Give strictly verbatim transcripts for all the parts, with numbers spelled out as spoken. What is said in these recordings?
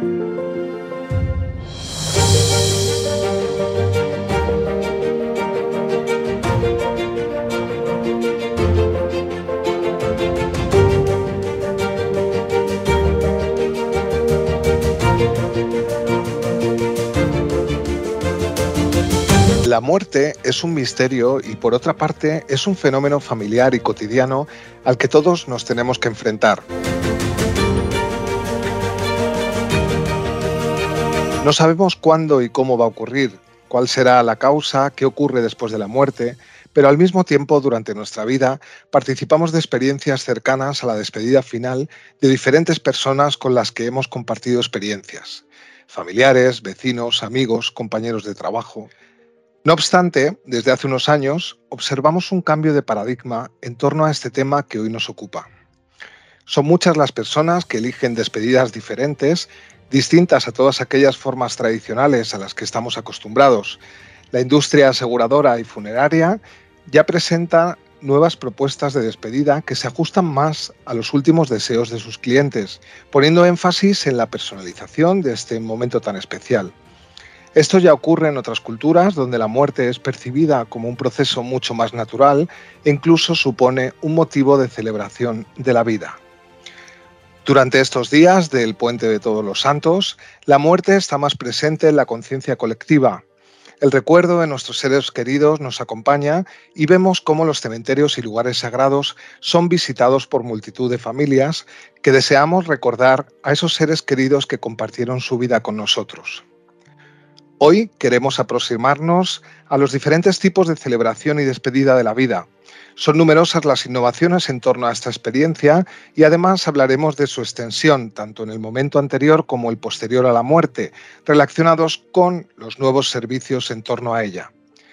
La muerte es un misterio y, por otra parte, es un fenómeno familiar y cotidiano al que todos nos tenemos que enfrentar. No sabemos cuándo y cómo va a ocurrir, cuál será la causa, qué ocurre después de la muerte, pero al mismo tiempo, durante nuestra vida, participamos de experiencias cercanas a la despedida final de diferentes personas con las que hemos compartido experiencias: familiares, vecinos, amigos, compañeros de trabajo. No obstante, desde hace unos años observamos un cambio de paradigma en torno a este tema que hoy nos ocupa. Son muchas las personas que eligen despedidas diferentes, distintas a todas aquellas formas tradicionales a las que estamos acostumbrados. La industria aseguradora y funeraria ya presenta nuevas propuestas de despedida que se ajustan más a los últimos deseos de sus clientes, poniendo énfasis en la personalización de este momento tan especial. Esto ya ocurre en otras culturas, donde la muerte es percibida como un proceso mucho más natural e incluso supone un motivo de celebración de la vida. Durante estos días del Puente de Todos los Santos, la muerte está más presente en la conciencia colectiva. El recuerdo de nuestros seres queridos nos acompaña y vemos cómo los cementerios y lugares sagrados son visitados por multitud de familias que deseamos recordar a esos seres queridos que compartieron su vida con nosotros. Hoy queremos aproximarnos a los diferentes tipos de celebración y despedida de la vida. Son numerosas las innovaciones en torno a esta experiencia y además hablaremos de su extensión, tanto en el momento anterior como el posterior a la muerte, relacionados con los nuevos servicios en torno a ella.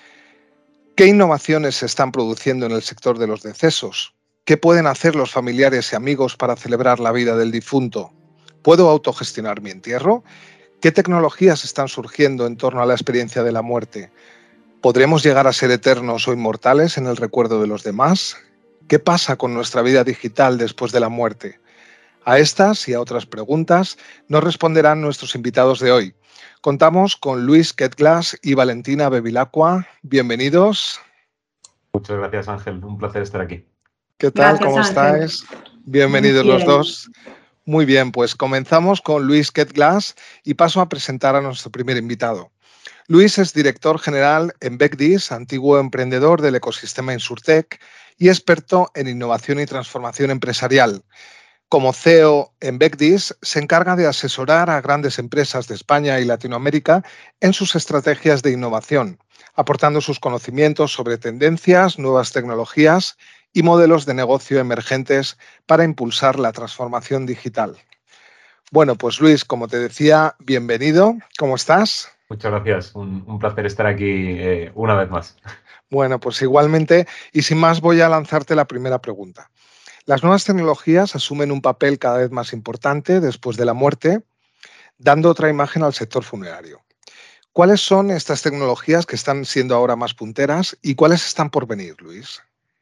¿Qué innovaciones se están produciendo en el sector de los decesos? ¿Qué pueden hacer los familiares y amigos para celebrar la vida del difunto? ¿Puedo autogestionar mi entierro? ¿Qué tecnologías están surgiendo en torno a la experiencia de la muerte? ¿Podremos llegar a ser eternos o inmortales en el recuerdo de los demás? ¿Qué pasa con nuestra vida digital después de la muerte? A estas y a otras preguntas nos responderán nuestros invitados de hoy. Contamos con Luis Quetglas y Valentina Bevilacqua. Bienvenidos. Muchas gracias, Ángel. Un placer estar aquí. ¿Qué tal? Gracias, ¿Cómo Ángel. estáis? Bienvenidos los dos. Muy bien, pues comenzamos con Luis Quetglas y paso a presentar a nuestro primer invitado. Luis es director general en Becdis, antiguo emprendedor del ecosistema Insurtech y experto en innovación y transformación empresarial. Como C E O en Becdis, se encarga de asesorar a grandes empresas de España y Latinoamérica en sus estrategias de innovación, aportando sus conocimientos sobre tendencias, nuevas tecnologías y modelos de negocio emergentes para impulsar la transformación digital. Bueno, pues Luis, como te decía, bienvenido. ¿Cómo estás? Muchas gracias. Un, un placer estar aquí eh, una vez más. Bueno, pues igualmente, y sin más voy a lanzarte la primera pregunta. Las nuevas tecnologías asumen un papel cada vez más importante después de la muerte, dando otra imagen al sector funerario. ¿Cuáles son estas tecnologías que están siendo ahora más punteras y cuáles están por venir, Luis?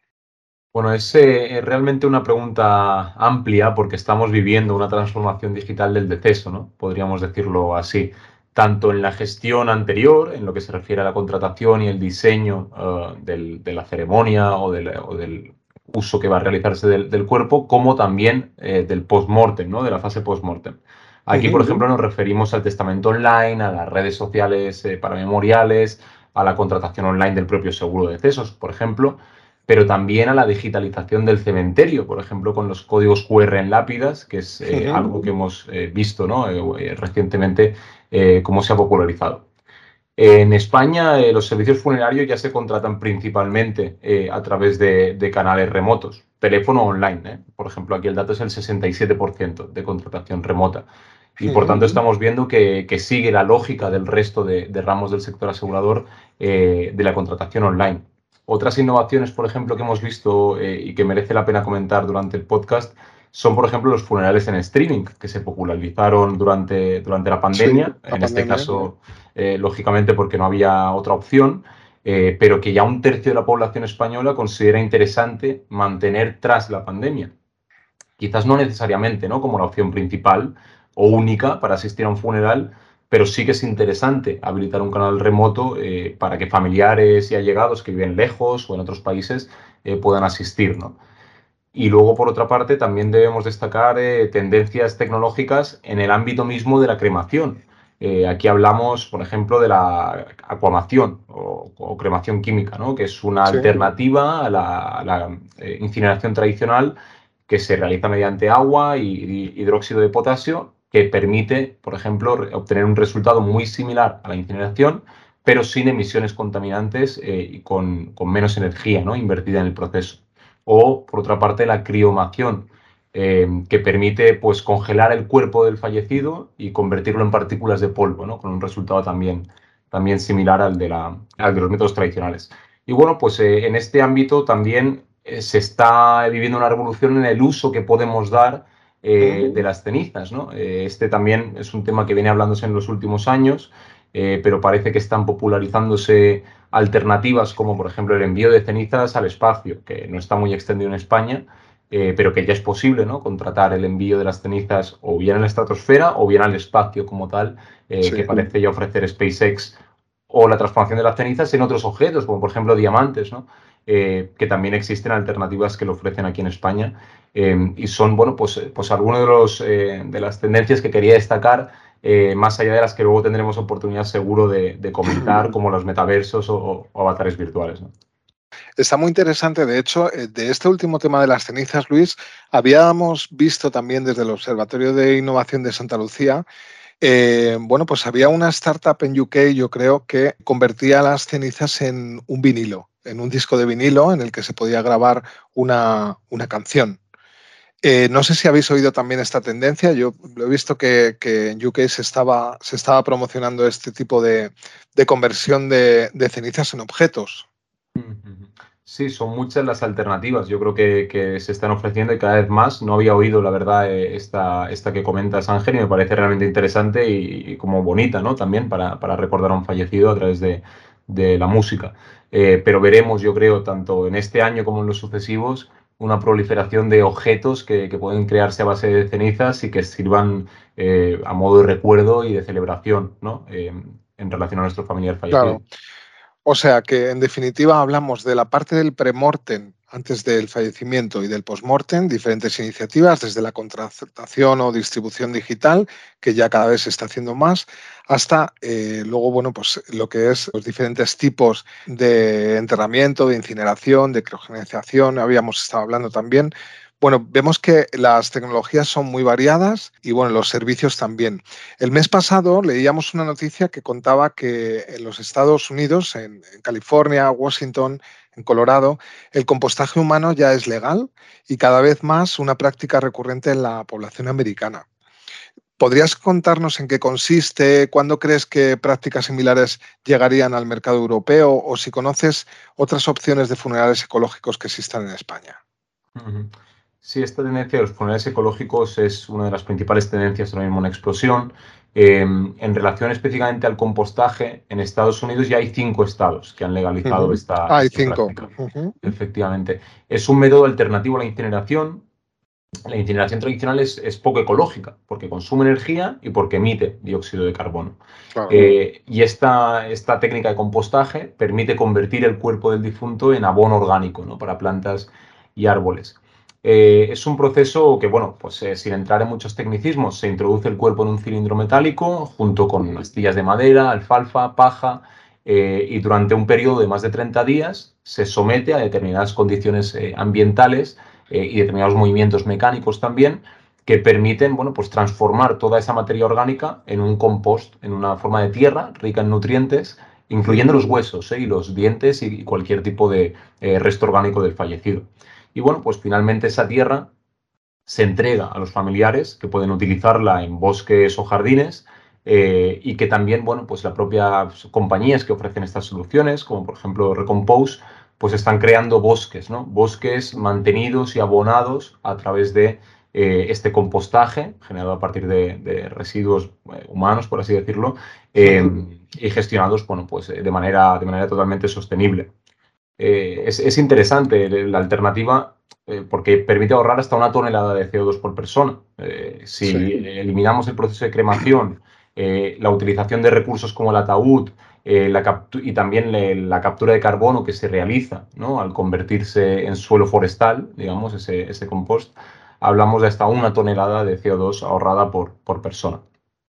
Bueno, es eh, realmente una pregunta amplia porque estamos viviendo una transformación digital del deceso, ¿no? Podríamos decirlo así, tanto en la gestión anterior, en lo que se refiere a la contratación y el diseño uh, del, de la ceremonia o del, o del uso que va a realizarse del, del cuerpo, como también eh, del post-mortem, ¿no? De la fase post-mortem. Aquí, por ejemplo, nos referimos al testamento online, a las redes sociales eh, para memoriales, a la contratación online del propio seguro de decesos, por ejemplo, pero también a la digitalización del cementerio, por ejemplo, con los códigos cu erre en lápidas, que es eh, uh-huh. algo que hemos eh, visto, ¿no? eh, recientemente, eh, cómo se ha popularizado. En España, eh, los servicios funerarios ya se contratan principalmente eh, a través de, de canales remotos, teléfono online. ¿eh? Por ejemplo, aquí el dato es el sesenta y siete por ciento de contratación remota. Y por tanto estamos viendo que, que sigue la lógica del resto de, de ramos del sector asegurador eh, de la contratación online. Otras innovaciones, por ejemplo, que hemos visto eh, y que merece la pena comentar durante el podcast son, por ejemplo, los funerales en streaming, que se popularizaron durante, durante la pandemia, sí, la en pandemia. Este caso, eh, lógicamente, porque no había otra opción, eh, pero que ya un tercio de la población española considera interesante mantener tras la pandemia. Quizás no necesariamente, ¿no?, como la opción principal, o única para asistir a un funeral, pero sí que es interesante habilitar un canal remoto eh, para que familiares y allegados que viven lejos o en otros países eh, puedan asistir, ¿no? Y luego, por otra parte, también debemos destacar eh, tendencias tecnológicas en el ámbito mismo de la cremación. Eh, aquí hablamos, por ejemplo, de la acuamación o, o cremación química, ¿no? Que es una Sí. alternativa a la, a la eh, incineración tradicional que se realiza mediante agua y, y hidróxido de potasio, que permite, por ejemplo, obtener un resultado muy similar a la incineración, pero sin emisiones contaminantes eh, y con, con menos energía, ¿no? Invertida en el proceso. O, por otra parte, la criomación, eh, que permite pues, congelar el cuerpo del fallecido y convertirlo en partículas de polvo, ¿no? Con un resultado también, también similar al de, la, al de los métodos tradicionales. Y bueno, pues eh, en este ámbito también eh, se está viviendo una revolución en el uso que podemos dar eh, de las cenizas, ¿no? Eh, este también es un tema que viene hablándose en los últimos años, eh, pero parece que están popularizándose alternativas como por ejemplo el envío de cenizas al espacio, que no está muy extendido en España, eh, pero que ya es posible, ¿no? Contratar el envío de las cenizas o bien a la estratosfera o bien al espacio como tal, eh, Sí. que parece ya ofrecer SpaceX, o la transformación de las cenizas en otros objetos, como por ejemplo diamantes, ¿no? Eh, que también existen alternativas que lo ofrecen aquí en España, eh, y son, bueno, pues, pues algunas de, los, eh, de las tendencias que quería destacar, eh, más allá de las que luego tendremos oportunidad seguro de, de comentar, como los metaversos o, o avatares virtuales, ¿no? Está muy interesante. De hecho, eh, de este último tema de las cenizas, Luis, habíamos visto también desde el Observatorio de Innovación de Santa Lucía, eh, bueno, pues había una startup en U K, yo creo, que convertía las cenizas en un vinilo, en un disco de vinilo en el que se podía grabar una, una canción. Eh, no sé si habéis oído también esta tendencia. Yo lo he visto que, que en U K se estaba, se estaba promocionando este tipo de, de conversión de, de cenizas en objetos. Sí, son muchas las alternativas. Yo creo que, que se están ofreciendo y cada vez más. No había oído, la verdad, eh, esta, esta que comentas, Ángel, y me parece realmente interesante y, y como bonita, ¿no? También para, para recordar a un fallecido a través de, de la música. Eh, pero veremos, yo creo, tanto en este año como en los sucesivos, una proliferación de objetos que, que pueden crearse a base de cenizas y que sirvan eh, a modo de recuerdo y de celebración, ¿no? Eh, en relación a nuestro familiar fallecido. Claro. O sea que, en definitiva, hablamos de la parte del premortem antes del fallecimiento y del postmortem, diferentes iniciativas, desde la contratación o distribución digital, que ya cada vez se está haciendo más, hasta eh, luego, bueno, pues lo que es los diferentes tipos de enterramiento, de incineración, de criogenización, habíamos estado hablando también. Bueno, vemos que las tecnologías son muy variadas y, bueno, los servicios también. El mes pasado leíamos una noticia que contaba que en los Estados Unidos, en, en California, Washington, en Colorado, el compostaje humano ya es legal y cada vez más una práctica recurrente en la población americana. ¿Podrías contarnos en qué consiste? ¿Cuándo crees que prácticas similares llegarían al mercado europeo? O si conoces otras opciones de funerales ecológicos que existan en España. Ujú. Sí, esta tendencia de los funerales ecológicos es una de las principales tendencias ahora mismo en explosión. Eh, en relación específicamente al compostaje, en Estados Unidos ya hay cinco estados que han legalizado Ujú. esta, Ah, hay esta cinco. práctica. Ujú. Efectivamente. Es un método alternativo a la incineración. La incineración tradicional es, es poco ecológica porque consume energía y porque emite dióxido de carbono. Claro. Eh, y esta, esta técnica de compostaje permite convertir el cuerpo del difunto en abono orgánico, ¿no? Para plantas y árboles. Eh, es un proceso que, bueno, pues eh, sin entrar en muchos tecnicismos, se introduce el cuerpo en un cilindro metálico junto con astillas de madera, alfalfa, paja, eh, y durante un periodo de más de treinta días se somete a determinadas condiciones eh, ambientales eh, y determinados movimientos mecánicos también, que permiten, bueno, pues transformar toda esa materia orgánica en un compost, en una forma de tierra rica en nutrientes, incluyendo los huesos, ¿eh? Y los dientes y cualquier tipo de eh, resto orgánico del fallecido. Y bueno, pues finalmente esa tierra se entrega a los familiares que pueden utilizarla en bosques o jardines, eh, y que también, bueno, pues las propias compañías que ofrecen estas soluciones, como por ejemplo Recompose, pues están creando bosques, ¿no? Bosques mantenidos y abonados a través de eh, este compostaje generado a partir de, de residuos eh, humanos, por así decirlo, eh, y gestionados, bueno, pues de manera, de manera totalmente sostenible. Eh, es, es, interesante la alternativa. eh, porque permite ahorrar hasta una tonelada de C O dos por persona. Eh, si Sí. eliminamos el proceso de cremación, eh, la utilización de recursos como el ataúd, eh, la y también le, la captura de carbono que se realiza, ¿no?, al convertirse en suelo forestal, digamos, ese, ese compost, hablamos de hasta una tonelada de C O dos ahorrada por, por persona.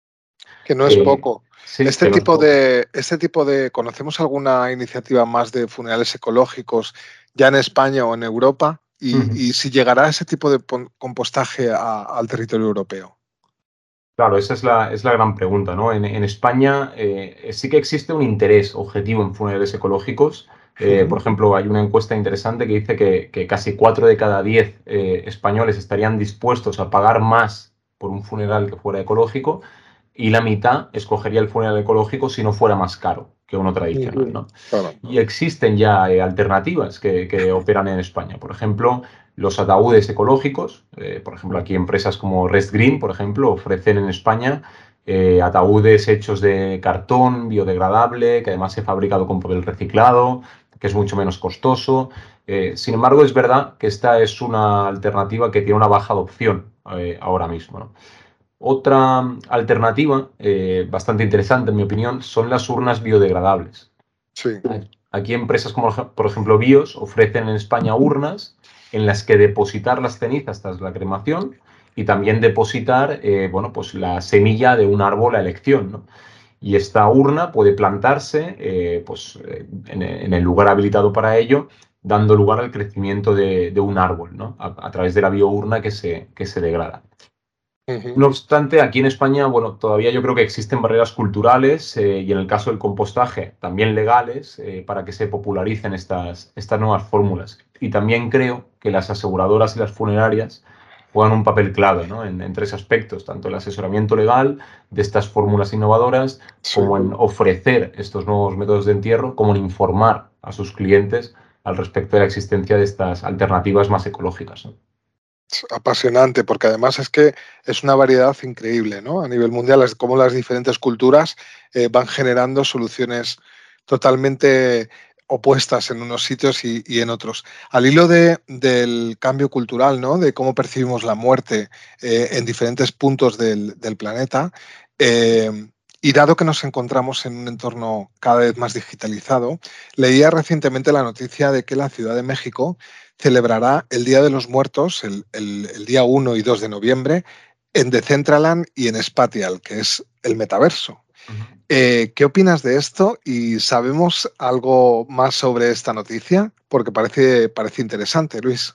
Que no es Eh, poco. sí, Este que no es tipo poco. de, este tipo de, ¿conocemos alguna iniciativa más de funerales ecológicos ya en España o en Europa? Y, y si llegará ese tipo de compostaje a, al territorio europeo. Claro, esa es la, es la gran pregunta, ¿no? En, en España eh, sí que existe un interés objetivo en funerales ecológicos. Eh, por ejemplo, hay una encuesta interesante que dice que, que casi cuatro de cada diez eh, españoles estarían dispuestos a pagar más por un funeral que fuera ecológico, y la mitad escogería el funeral ecológico si no fuera más caro que uno tradicional, ¿no? Claro. Y existen ya eh, alternativas que, que operan en España. Por ejemplo, los ataúdes ecológicos. Eh, por ejemplo, aquí empresas como Rest Green, por ejemplo, ofrecen en España eh, ataúdes hechos de cartón biodegradable, que además se ha fabricado con papel reciclado, que es mucho menos costoso. Eh, sin embargo, es verdad que esta es una alternativa que tiene una baja adopción eh, ahora mismo, ¿no? Otra alternativa, eh, bastante interesante en mi opinión, son las urnas biodegradables. Sí. Aquí empresas como, por ejemplo, Bios ofrecen en España urnas en las que depositar las cenizas tras la cremación y también depositar eh, bueno, pues la semilla de un árbol a elección, ¿no? Y esta urna puede plantarse eh, pues, en, en, el lugar habilitado para ello, dando lugar al crecimiento de, de un árbol, ¿no?, a, a, través de la biourna que se, que se degrada. Uh-huh. No obstante, aquí en España, bueno, todavía yo creo que existen barreras culturales eh, y en el caso del compostaje también legales eh, para que se popularicen estas, estas nuevas fórmulas. Y también creo que las aseguradoras y las funerarias juegan un papel clave, ¿no?, en, en tres aspectos, tanto el asesoramiento legal de estas fórmulas innovadoras, Sí. como en ofrecer estos nuevos métodos de entierro, como en informar a sus clientes al respecto de la existencia de estas alternativas más ecológicas, ¿no? Apasionante, porque además es que es una variedad increíble, ¿no? A nivel mundial, es como las diferentes culturas eh, van generando soluciones totalmente opuestas en unos sitios y, y en otros. Al hilo de, del cambio cultural, ¿no?, de cómo percibimos la muerte eh, en diferentes puntos del, del planeta, eh, y dado que nos encontramos en un entorno cada vez más digitalizado, leía recientemente la noticia de que la Ciudad de México celebrará el Día de los Muertos, el, el, el día uno y dos de noviembre, en Decentraland y en Spatial, que es el metaverso. Uh-huh. Eh, ¿Qué opinas de esto? ¿Y sabemos algo más sobre esta noticia? Porque parece, parece interesante, Luis.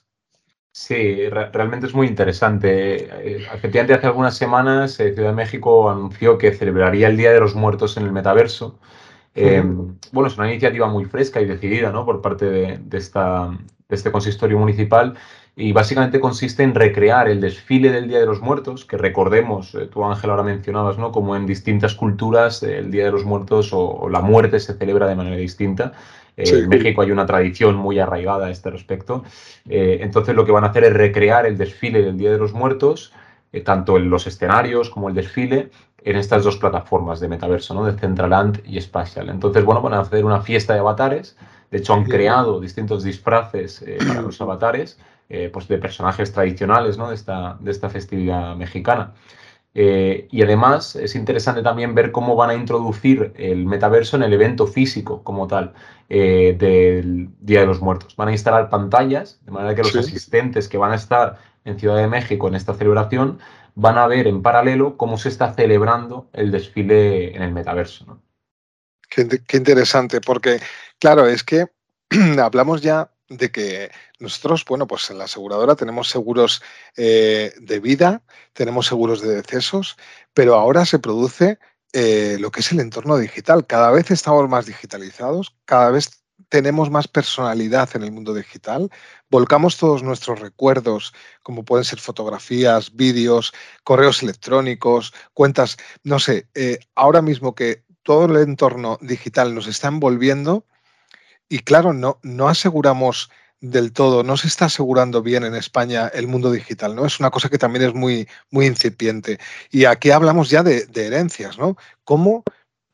Sí, re realmente es muy interesante. Eh, efectivamente, hace algunas semanas eh, Ciudad de México anunció que celebraría el Día de los Muertos en el metaverso. Eh, Uh-huh. bueno, es una iniciativa muy fresca y decidida, ¿no?, por parte de, de, esta, de este consistorio municipal, y básicamente consiste en recrear el desfile del Día de los Muertos, que recordemos, eh, tú, Ángel, ahora mencionabas, ¿no?, como en distintas culturas eh, el Día de los Muertos o, o la muerte se celebra de manera distinta. Eh, Sí. en México hay una tradición muy arraigada a este respecto. Eh, entonces lo que van a hacer es recrear el desfile del Día de los Muertos, eh, tanto en los escenarios como el desfile, en estas dos plataformas de metaverso, ¿no?, de Decentraland y Spatial. Entonces, bueno, van a hacer una fiesta de avatares. De hecho, han creado distintos disfraces eh, para los avatares, eh, pues de personajes tradicionales, ¿no?, de esta, de esta festividad mexicana. Eh, y además es interesante también ver cómo van a introducir el metaverso en el evento físico como tal eh, del Día de los Muertos. Van a instalar pantallas, de manera que los Sí. asistentes que van a estar en Ciudad de México en esta celebración van a ver en paralelo cómo se está celebrando el desfile en el metaverso, ¿no? Qué, qué interesante, porque claro, es que hablamos ya de que nosotros, bueno, pues en la aseguradora tenemos seguros eh, de vida, tenemos seguros de decesos, pero ahora se produce eh, lo que es el entorno digital. Cada vez estamos más digitalizados, cada vez tenemos más personalidad en el mundo digital, volcamos todos nuestros recuerdos, como pueden ser fotografías, vídeos, correos electrónicos, cuentas, no sé, eh, ahora mismo que todo el entorno digital nos está envolviendo y claro, no, no aseguramos del todo, no se está asegurando bien en España el mundo digital, ¿no? Es una cosa que también es muy, muy incipiente. Y aquí hablamos ya de, de herencias, ¿no? ¿Cómo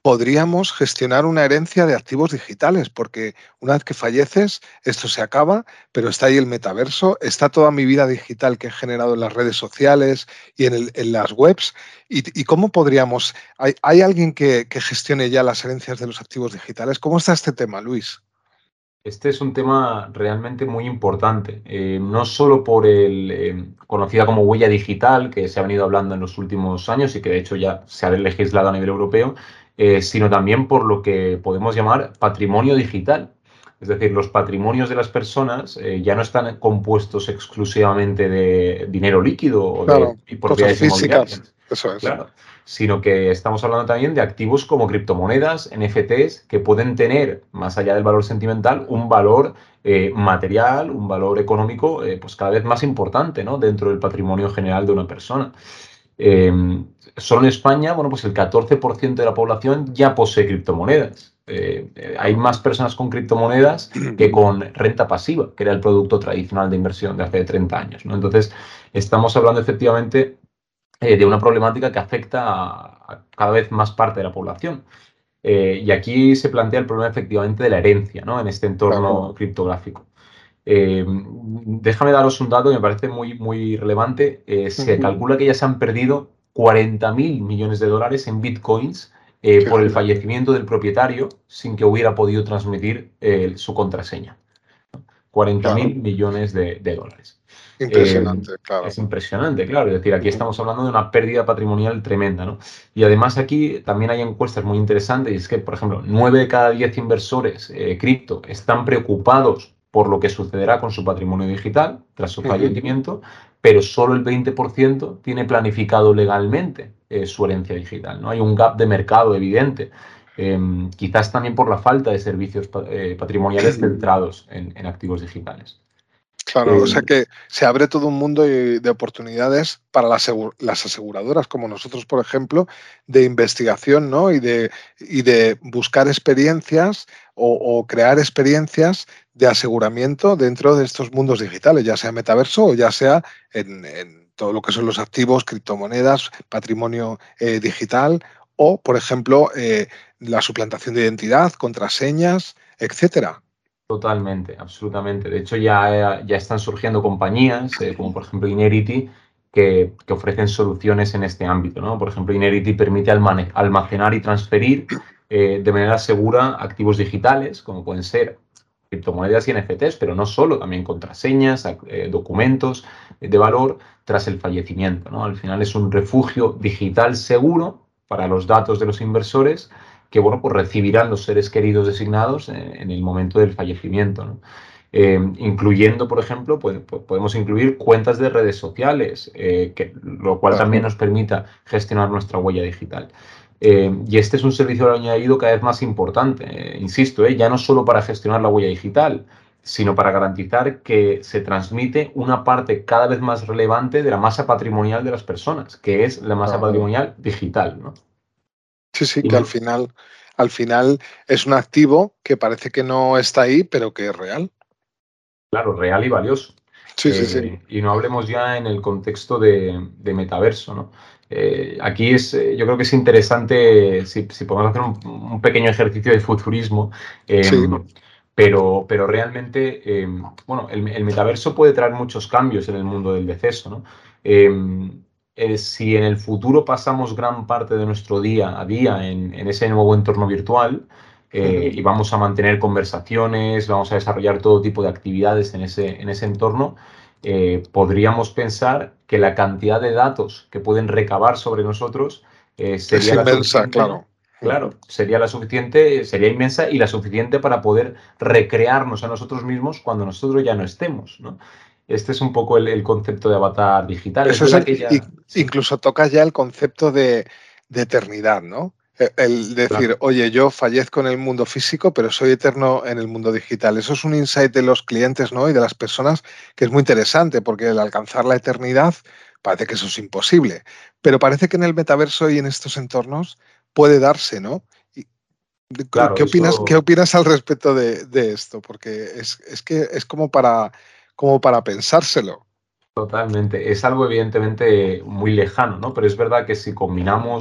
podríamos gestionar una herencia de activos digitales, porque una vez que falleces, esto se acaba, pero está ahí el metaverso, está toda mi vida digital que he generado en las redes sociales y en, el, en las webs. ¿Y, y cómo podríamos? ¿Hay, hay alguien que, que gestione ya las herencias de los activos digitales? ¿Cómo está este tema, Luis? Este es un tema realmente muy importante, eh, no solo por el eh, conocida como huella digital, que se ha venido hablando en los últimos años y que de hecho ya se ha legislado a nivel europeo, eh, sino también por lo que podemos llamar patrimonio digital. Es decir, los patrimonios de las personas eh, ya no están compuestos exclusivamente de dinero líquido o de Claro, cosas propiedades físicas, inmobiliarias. eso es. Claro, sino que estamos hablando también de activos como criptomonedas, N F Ts, que pueden tener, más allá del valor sentimental, un valor eh, material, un valor económico, eh, pues cada vez más importante, ¿no? Dentro del patrimonio general de una persona. Eh, Solo en España, bueno, pues el catorce por ciento de la población ya posee criptomonedas. Eh, eh, hay Claro. más personas con criptomonedas que con renta pasiva, que era el producto tradicional de inversión de hace treinta años, ¿no? Entonces, estamos hablando efectivamente eh, de una problemática que afecta a, a cada vez más parte de la población. Eh, y aquí se plantea el problema efectivamente de la herencia, ¿no? En este Claro. entorno criptográfico. Eh, Déjame daros un dato que me parece muy, muy relevante. Eh, se Ujú. calcula que ya se han perdido cuarenta mil millones de dólares en bitcoins eh, por el Fíjate, fallecimiento del propietario sin que hubiera podido transmitir eh, su contraseña. cuarenta claro. mil millones de, de dólares. Eh, Impresionante, claro. es impresionante, claro. Es decir, aquí Ujú. estamos hablando de una pérdida patrimonial tremenda, ¿no? Y además aquí también hay encuestas muy interesantes y es que, por ejemplo, nueve de cada diez inversores eh, cripto están preocupados por lo que sucederá con su patrimonio digital tras su Ujú. fallecimiento, pero solo el veinte por ciento tiene planificado legalmente eh, su herencia digital, ¿no? Hay un gap de mercado evidente. Eh, quizás también por la falta de servicios pa- eh, patrimoniales centrados en, en activos digitales. Claro, o sea Eh, que se abre todo un mundo de de oportunidades para las asegu las aseguradoras, como nosotros, por ejemplo, de investigación, ¿no? Y de y de buscar experiencias o o crear experiencias de aseguramiento dentro de estos mundos digitales, ya sea metaverso o ya sea en en todo lo que son los activos, criptomonedas, patrimonio, eh, digital o, por ejemplo, eh, la suplantación de identidad, contraseñas, etcétera. Totalmente, absolutamente. De hecho, ya, ya están surgiendo compañías, eh, como por ejemplo Inerity, que, que ofrecen soluciones en este ámbito, ¿no? Por ejemplo, Inerity permite almane- almacenar y transferir eh, de manera segura activos digitales, como pueden ser criptomonedas y N F Ts, pero no solo, también contraseñas, ac- eh, documentos de valor tras el fallecimiento, ¿no? Al final es un refugio digital seguro para los datos de los inversores que bueno, pues recibirán los seres queridos designados en, en el momento del fallecimiento, ¿no? Eh, incluyendo, por ejemplo, pues, pues podemos incluir cuentas de redes sociales, eh, que, lo cual Claro. también nos permita gestionar nuestra huella digital. Eh, y este es un servicio añadido cada vez más importante, eh, insisto, eh, ya no solo para gestionar la huella digital, sino para garantizar que se transmite una parte cada vez más relevante de la masa patrimonial de las personas, que es la masa Claro. patrimonial digital, ¿no? Sí, sí, Y que al no- final al final es un activo que parece que no está ahí, pero que es real. Claro, real y valioso. Sí, sí, sí. Eh, y no hablemos ya en el contexto de, de metaverso, ¿no? Eh, aquí es, eh, yo creo que es interesante si, si podemos hacer un, un pequeño ejercicio de futurismo, eh, Sí. pero, pero realmente, eh, bueno, el, el metaverso puede traer muchos cambios en el mundo del deceso, ¿no? Eh, eh, si en el futuro pasamos gran parte de nuestro día a día en, en ese nuevo entorno virtual, eh, Ujú. y vamos a mantener conversaciones, vamos a desarrollar todo tipo de actividades en ese, en ese entorno, eh, podríamos pensar que la cantidad de datos que pueden recabar sobre nosotros eh, Es sería la inmensa, suficiente, ¿no? claro. Claro, sería la suficiente, sería inmensa y la suficiente para poder recrearnos a nosotros mismos cuando nosotros ya no estemos, ¿no? Este es un poco el, el concepto de avatar digital. Es Ese es verdad el que i ya... Sí, incluso toca ya el concepto de de eternidad, ¿no? E el decir: claro. "Oye, yo fallezco en el mundo físico, pero soy eterno en el mundo digital". Eso es un insight de los clientes, ¿no? Y de las personas que es muy interesante, porque el alcanzar la eternidad parece que eso es imposible, pero parece que en el metaverso y en estos entornos puede darse, ¿no? Y ¿qué Claro, qué opinas qué eso opinas al respecto de de esto? Porque es es que es como para como para pensárselo. totalmente. Es algo evidentemente muy lejano, ¿no? Pero es verdad que si combinamos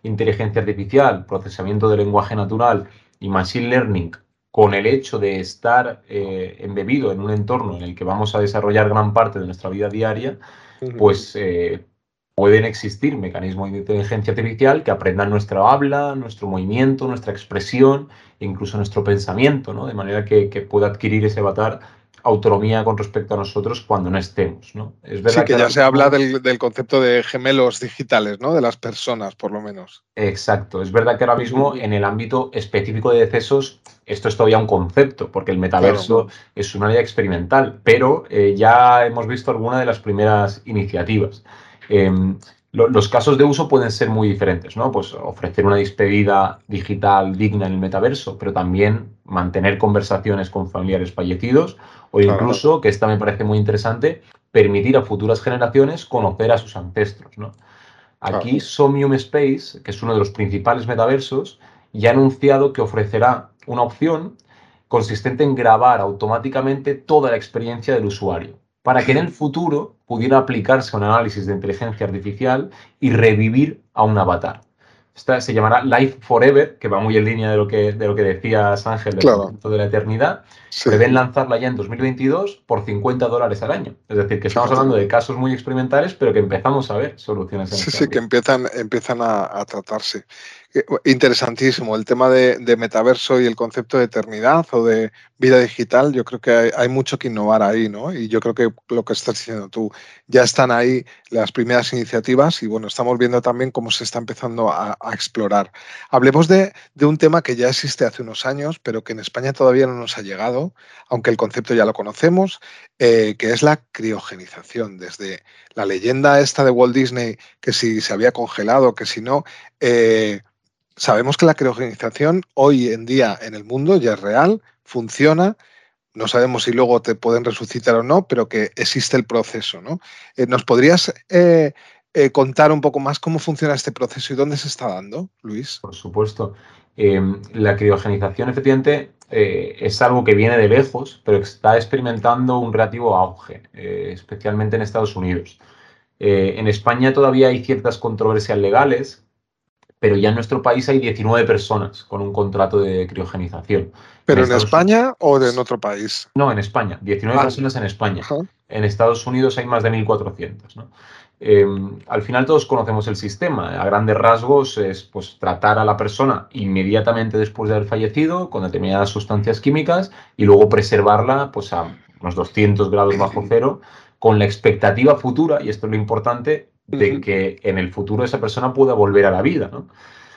inteligencia artificial, procesamiento de lenguaje natural y machine learning, con el hecho de estar eh, embebido en un entorno en el que vamos a desarrollar gran parte de nuestra vida diaria, Ujú. pues eh, pueden existir mecanismos de inteligencia artificial que aprendan nuestra habla, nuestro movimiento, nuestra expresión e incluso nuestro pensamiento, ¿no? De manera que, que pueda adquirir ese avatar autonomía con respecto a nosotros cuando no estemos, ¿no? Es Sí, verdad que que ahora ya se habla mismo... del, del concepto de gemelos digitales, ¿no? De las personas, por lo menos. Exacto, es verdad que ahora mismo en el ámbito específico de decesos esto es todavía un concepto, porque el Claro. metaverso es un área experimental, pero eh, ya hemos visto algunas de las primeras iniciativas. Eh, lo- los casos de uso pueden ser muy diferentes, ¿no? Pues ofrecer una despedida digital digna en el metaverso, pero también mantener conversaciones con familiares fallecidos o Claro. incluso, que esta me parece muy interesante, permitir a futuras generaciones conocer a sus ancestros, ¿no? Claro. Aquí Somnium Space, que es uno de los principales metaversos, ya ha anunciado que ofrecerá una opción consistente en grabar automáticamente toda la experiencia del usuario, para que en el futuro pudiera aplicarse un análisis de inteligencia artificial y revivir a un avatar. Esta se llamará Life Forever, que va muy en línea de lo que, de lo que decías, Ángel, del Claro. concepto de la eternidad. Sí, Prevén lanzarla ya en dos mil veintidós por cincuenta dólares al año. Es decir, que estamos fíjate. hablando de casos muy experimentales, pero que empezamos a ver soluciones en Sí, este sí, que ámbito. empiezan, empiezan a, a tratarse. Eh, Interesantísimo el tema de, de metaverso y el concepto de eternidad o de vida digital. Yo creo que hay, hay mucho que innovar ahí, ¿no? Y yo creo que lo que estás diciendo tú, ya están ahí las primeras iniciativas y bueno, estamos viendo también cómo se está empezando a, a explorar. Hablemos de, de un tema que ya existe hace unos años, pero que en España todavía no nos ha llegado, aunque el concepto ya lo conocemos, eh, que es la criogenización. Desde la leyenda esta de Walt Disney, que si se había congelado, que si no. Eh, sabemos que la criogenización hoy en día en el mundo ya es real, funciona. No sabemos si luego te pueden resucitar o no, pero que existe el proceso, ¿no? Eh, ¿Nos podrías eh, eh, contar un poco más cómo funciona este proceso y dónde se está dando, Luis? Por supuesto. Eh, la criogenización, efectivamente, eh, es algo que viene de lejos, pero que está experimentando un relativo auge, eh, especialmente en Estados Unidos. Eh, en España todavía hay ciertas controversias legales, pero ya en nuestro país hay diecinueve personas con un contrato de criogenización. En ¿Pero en Estados Unidos... España o en otro país? No, en España. diecinueve Ah, personas en España. ajá, En Estados Unidos hay más de mil cuatrocientos, ¿no? Eh, al final todos conocemos el sistema. A grandes rasgos es pues, tratar a la persona inmediatamente después de haber fallecido con determinadas sustancias químicas y luego preservarla pues, a unos doscientos grados bajo cero con la expectativa futura, y esto es lo importante, de ujú, que en el futuro esa persona pueda volver a la vida, ¿no?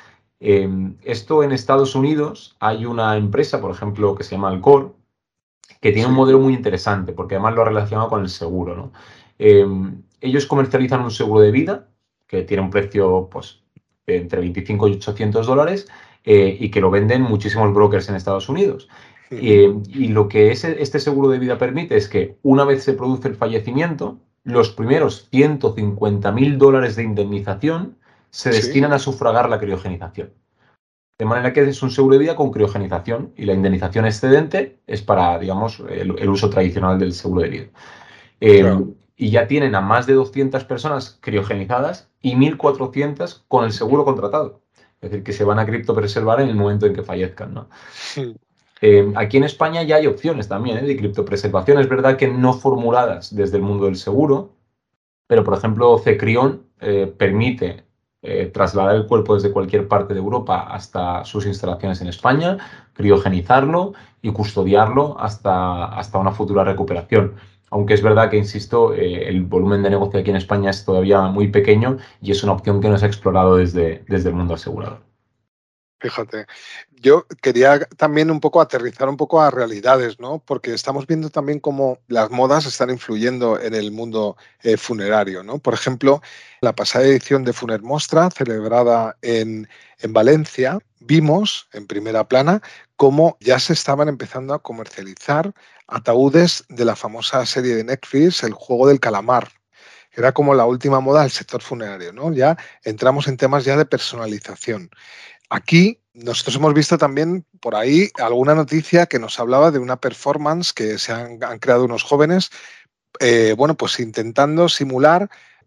Eh, esto en Estados Unidos hay una empresa, por ejemplo, que se llama Alcor, que tiene un sí, modelo muy interesante, porque además lo ha relacionado con el seguro, ¿no? Eh, ellos comercializan un seguro de vida que tiene un precio pues, de entre veinticinco y ochocientos dólares eh, y que lo venden muchísimos brokers en Estados Unidos. ujú, Eh, y lo que ese, este seguro de vida permite es que una vez se produce el fallecimiento, los primeros ciento cincuenta mil dólares de indemnización se sí, destinan a sufragar la criogenización. De manera que es un seguro de vida con criogenización y la indemnización excedente es para, digamos, el, el uso tradicional del seguro de vida. Eh, claro. y ya tienen a más de doscientas personas criogenizadas y mil cuatrocientas con el seguro contratado. Es decir, que se van a criptopreservar en el momento en que fallezcan, ¿no? Mm, Eh, aquí en España ya hay opciones también ¿eh? de criptopreservación. Es verdad que no formuladas desde el mundo del seguro, pero, por ejemplo, Cecrión eh, permite eh, trasladar el cuerpo desde cualquier parte de Europa hasta sus instalaciones en España, criogenizarlo y custodiarlo hasta, hasta una futura recuperación. Aunque es verdad que, insisto, eh, el volumen de negocio aquí en España es todavía muy pequeño y es una opción que no se ha explorado desde, desde el mundo asegurador. Fíjate, yo quería también un poco aterrizar un poco a realidades, ¿no? Porque estamos viendo también cómo las modas están influyendo en el mundo eh, funerario, ¿no? Por ejemplo, la pasada edición de Funer Mostra, celebrada en, en Valencia, vimos en primera plana cómo ya se estaban empezando a comercializar ataúdes de la famosa serie de Netflix, El juego del calamar. Era como la última moda del sector funerario, ¿no? Ya entramos en temas ya de personalización. Aquí nosotros hemos visto también por ahí alguna noticia que nos hablaba de una performance que se han, han creado unos jóvenes, eh, bueno, pues intentando simular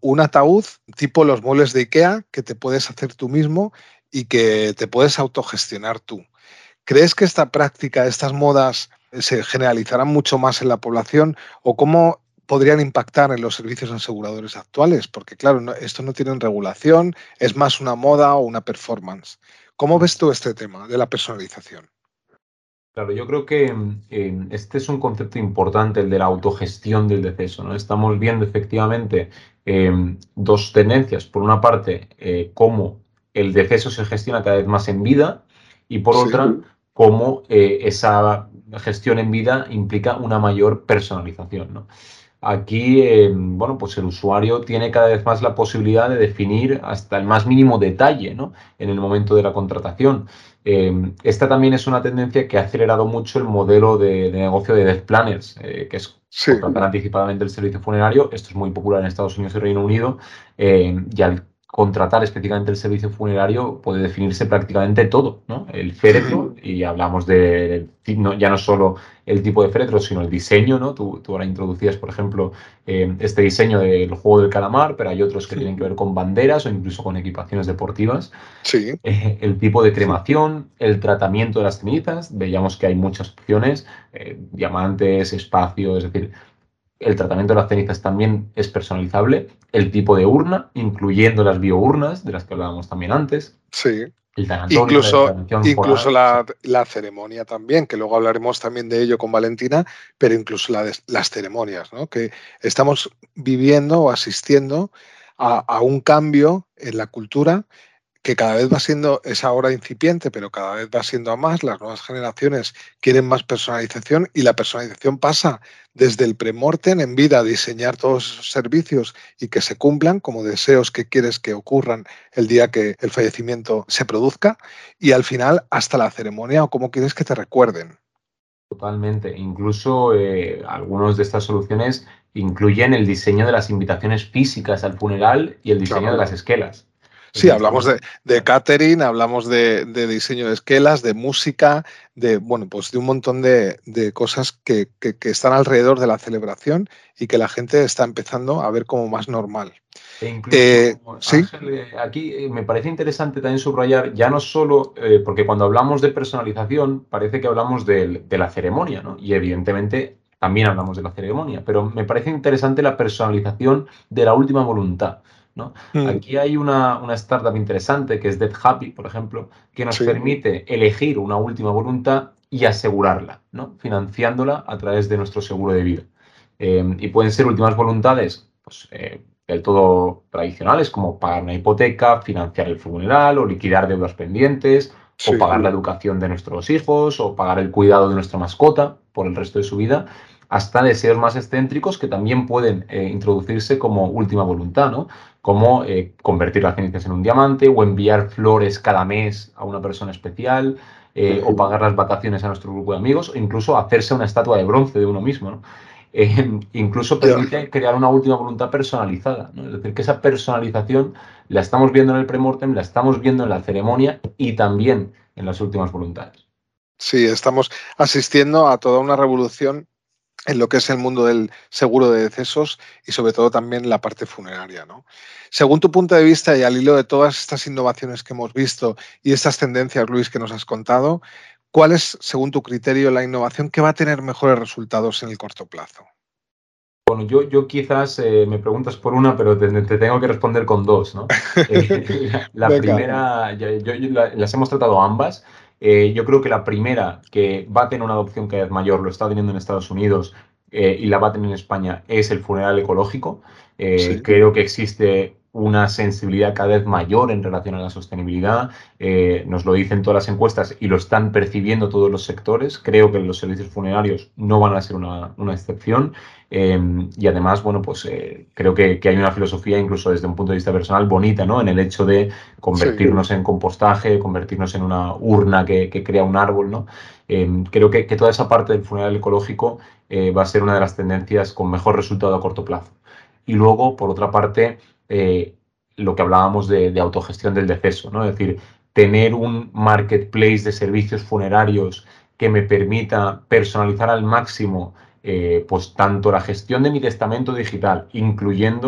un ataúd tipo los muebles de IKEA que te puedes hacer tú mismo y que te puedes autogestionar tú. ¿Crees que esta práctica, estas modas, se generalizarán mucho más en la población o cómo podrían impactar en los servicios aseguradores actuales? Porque claro, no, esto no tiene regulación, es más una moda o una performance. ¿Cómo ves tú este tema de la personalización? Claro, yo creo que eh, este es un concepto importante, el de la autogestión del deceso, ¿no? Estamos viendo efectivamente eh, dos tendencias. Por una parte, eh, cómo el deceso se gestiona cada vez más en vida y por Sí, otra, cómo eh, esa gestión en vida implica una mayor personalización, ¿no? Aquí, eh, bueno, pues el usuario tiene cada vez más la posibilidad de definir hasta el más mínimo detalle, ¿no? En el momento de la contratación. Eh, esta también es una tendencia que ha acelerado mucho el modelo de, de negocio de Death Planners, eh, que es sí, contratar anticipadamente el servicio funerario. Esto es muy popular en Estados Unidos y Reino Unido. Eh, y al contratar específicamente el servicio funerario puede definirse prácticamente todo, ¿no? El féretro, y hablamos de, no, ya no solo el tipo de féretro, sino el diseño, ¿no? Tú, tú ahora introducías, por ejemplo, eh, este diseño del juego del calamar, pero hay otros que tienen que ver con banderas o incluso con equipaciones deportivas. sí, Eh, el tipo de cremación, el tratamiento de las cenizas, veíamos que hay muchas opciones, eh, diamantes, espacio, es decir, el tratamiento de las cenizas también es personalizable, el tipo de urna, incluyendo las biournas, de las que hablábamos también antes, sí. el tanatorio, la Incluso, intervención incluso foral. la, la ceremonia también, que luego hablaremos también de ello con Valentina, pero incluso la de- las ceremonias, ¿no? Que estamos viviendo o asistiendo a, a un cambio en la cultura que cada vez va siendo, es ahora incipiente, pero cada vez va siendo a más. Las nuevas generaciones quieren más personalización y la personalización pasa desde el premortem en vida, a diseñar todos esos servicios y que se cumplan como deseos que quieres que ocurran el día que el fallecimiento se produzca y al final hasta la ceremonia o cómo quieres que te recuerden. Totalmente. Incluso eh, algunas de estas soluciones incluyen el diseño de las invitaciones físicas al funeral y el diseño de Claro. las esquelas. Es Sí, decir, hablamos estamos... de, de catering, hablamos de, de diseño de esquelas, de música, de, bueno, pues de un montón de, de cosas que, que- que están alrededor de la celebración y que la gente está empezando a ver como más normal. E incluso, Eh, sí, Ángel, eh, aquí eh, me parece interesante también subrayar, ya no solo, eh, porque cuando hablamos de personalización, parece que hablamos del- de la ceremonia, ¿no? Y evidentemente también hablamos de la ceremonia, pero me parece interesante la personalización de la última voluntad, ¿no? mm, Aquí hay una, una startup interesante que es Death Happy, por ejemplo, que nos sí, permite elegir una última voluntad y asegurarla, ¿no? Financiándola a través de nuestro seguro de vida. Eh, y pueden ser últimas voluntades, pues, eh, del todo tradicionales, como pagar una hipoteca, financiar el funeral o liquidar deudas pendientes, o sí, pagar la educación de nuestros hijos, o pagar el cuidado de nuestra mascota por el resto de su vida, hasta deseos más excéntricos que también pueden eh, introducirse como última voluntad, ¿no? Como eh, convertir las cenizas en un diamante o enviar flores cada mes a una persona especial. Eh, o pagar las vacaciones a nuestro grupo de amigos, o incluso hacerse una estatua de bronce de uno mismo, ¿no? Eh, incluso ya. permite crear una última voluntad personalizada, ¿no? Es decir, que esa personalización la estamos viendo en el premortem, la estamos viendo en la ceremonia y también en las últimas voluntades. Sí, estamos asistiendo a toda una revolución en lo que es el mundo del seguro de decesos y sobre todo también la parte funeraria, ¿no? Según tu punto de vista y al hilo de todas estas innovaciones que hemos visto y estas tendencias, Luis, que nos has contado, ¿cuál es, según tu criterio, la innovación que va a tener mejores resultados en el corto plazo? Bueno, yo, yo quizás eh, me preguntas por una, pero te, te tengo que responder con dos, ¿no? Eh, la, la Venga, primera, ya- yo, yo la- las hemos tratado ambas. Eh, yo creo que la primera, que va a tener una adopción cada vez mayor, lo está teniendo en Estados Unidos eh, y la va a tener en España, es el funeral ecológico. Eh, sí, creo que existe una sensibilidad cada vez mayor en relación a la sostenibilidad. Eh, nos lo dicen todas las encuestas y lo están percibiendo todos los sectores. Creo que los servicios funerarios no van a ser una, una excepción. Eh, y además, bueno, pues eh, creo que, que, hay una filosofía, incluso desde un punto de vista personal, bonita, ¿no? En el hecho de sí, convertirnos en compostaje, convertirnos en una urna que, que crea un árbol, ¿no? Eh, creo que, que, toda esa parte del funeral ecológico eh, va a ser una de las tendencias con mejor resultado a corto plazo. Y luego, por otra parte, eh, lo que hablábamos de, de autogestión del deceso, ¿no? Es decir, tener un marketplace de servicios funerarios que me permita personalizar al máximo eh, pues tanto la gestión de mi testamento digital, incluyendo